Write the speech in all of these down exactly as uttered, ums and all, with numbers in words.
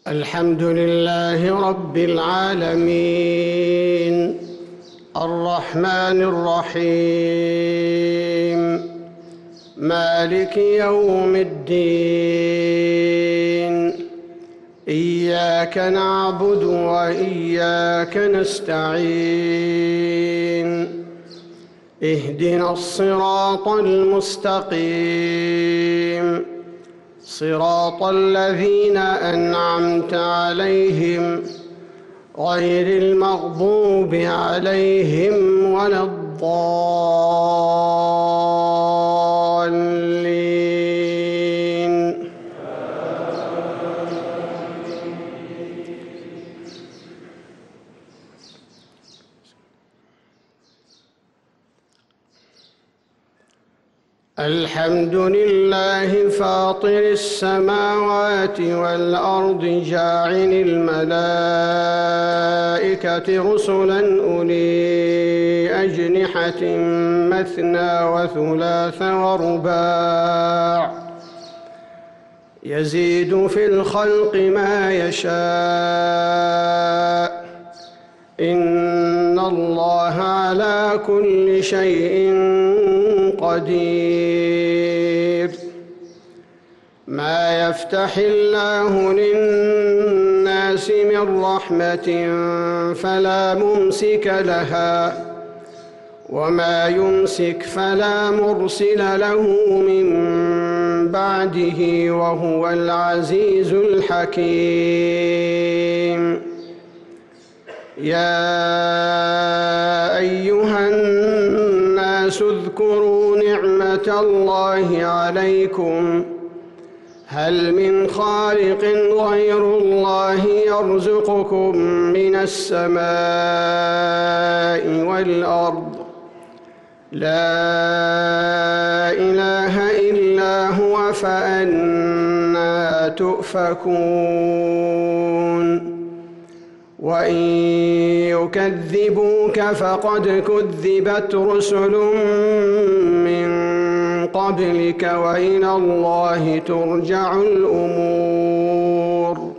الحمد لله رب العالمين الرحمن الرحيم مالك يوم الدين إياك نعبد وإياك نستعين اهدنا الصراط المستقيم صراط الذين أنعمت عليهم غير المغضوب عليهم ولا الضالين. الحمد لله فاطر السماوات والأرض جاعل الملائكة رسلا أولي أجنحة مثنى وثلاث ورباع يزيد في الخلق ما يشاء إن الله على كل شيء قدير. ما يفتح الله للناس من رحمة فلا ممسك لها وما يمسك فلا مرسل له من بعده وهو العزيز الحكيم. يا أيها الناس اذكروا نعمة الله عليكم هل من خالق غير الله يرزقكم من السماء والأرض لا إله إلا هو فأنى تؤفكون. وإن يكذبوك فقد كذبت رسل من قبلك وإلى الله ترجع الأمور.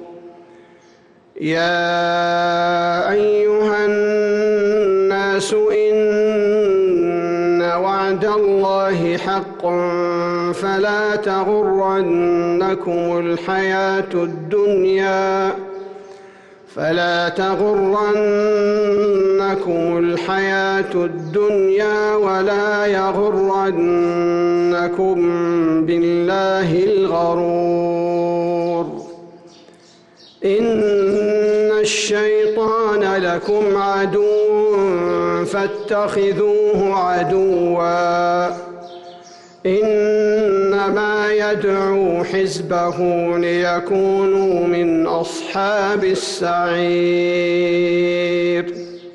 يا أيها الناس إن وعد الله حق فلا تغرنكم الحياة الدنيا فلا تغرنكم الحياة الدنيا ولا يغرنكم بالله الغرور. إن الشيطان لكم عدو فاتخذوه عدوا إنما يدعو حزبه ليكونوا من أصحاب السعير.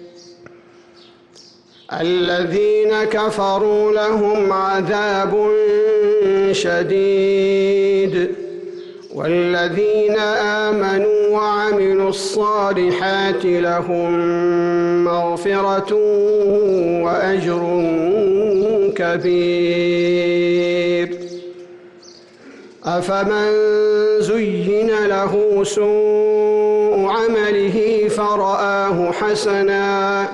الذين كفروا لهم عذاب شديد والذين آمنوا وعملوا الصالحات لهم مغفرة وأجر كبير. أفمن زين له سوء عمله فرآه حسنا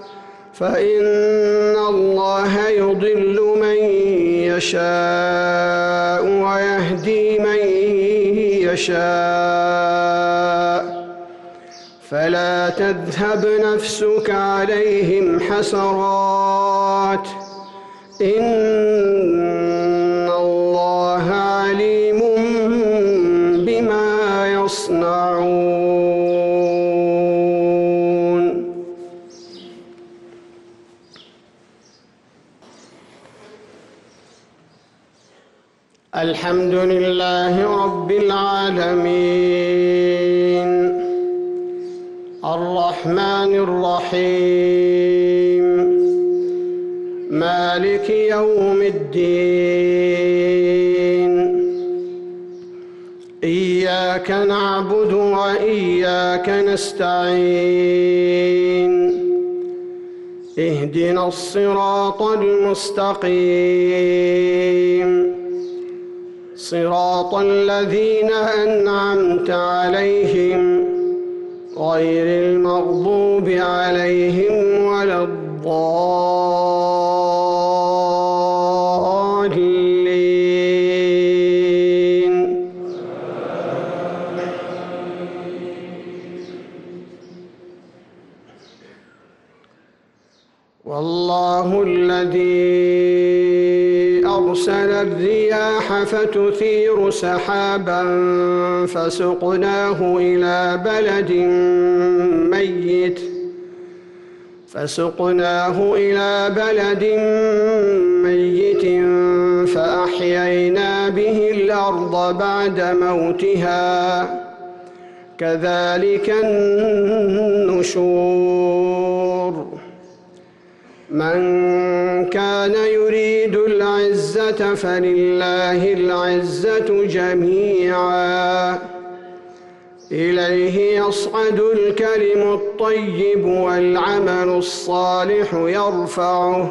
فإن الله يضل من يشاء ويهدي من يشاء فلا تذهب نفسك عليهم حسرات إن الله عليم بما يصنعون. الحمد لله رب العالمين الرحمن الرحيم مالك يوم الدين إياك نعبد وإياك نستعين اهدنا الصراط المستقيم صراط الذين أنعمت عليهم غير المغضوب عليهم ولا الضالين. والله الذي أرسل الرياح فتثير سحابا فسقناه إلى بلد ميت فسقناه إلى بلد ميت فأحيينا به الأرض بعد موتها كذلك النشور. من كان يريد العزة فلله العزة جميعا إليه يصعد الكلم الطيب والعمل الصالح يرفعه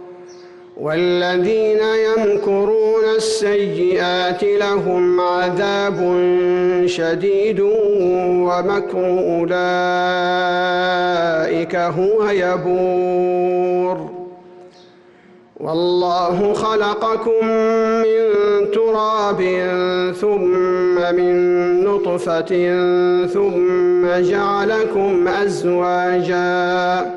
والذين يمكرون السيئات لهم عذاب شديد ومكر أولئك هو يبور. والله خلقكم من تراب ثم من نطفة ثم جعلكم أزواجا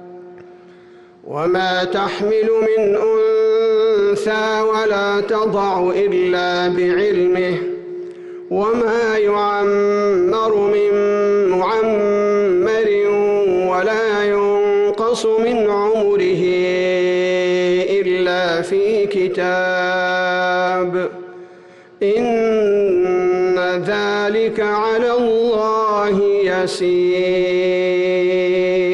وما تحمل من أنثى ولا تضع إلا بعلمه وما يعمر من معمر ولا ينقص من عمره إلا في كتاب إن ذلك على الله يسير.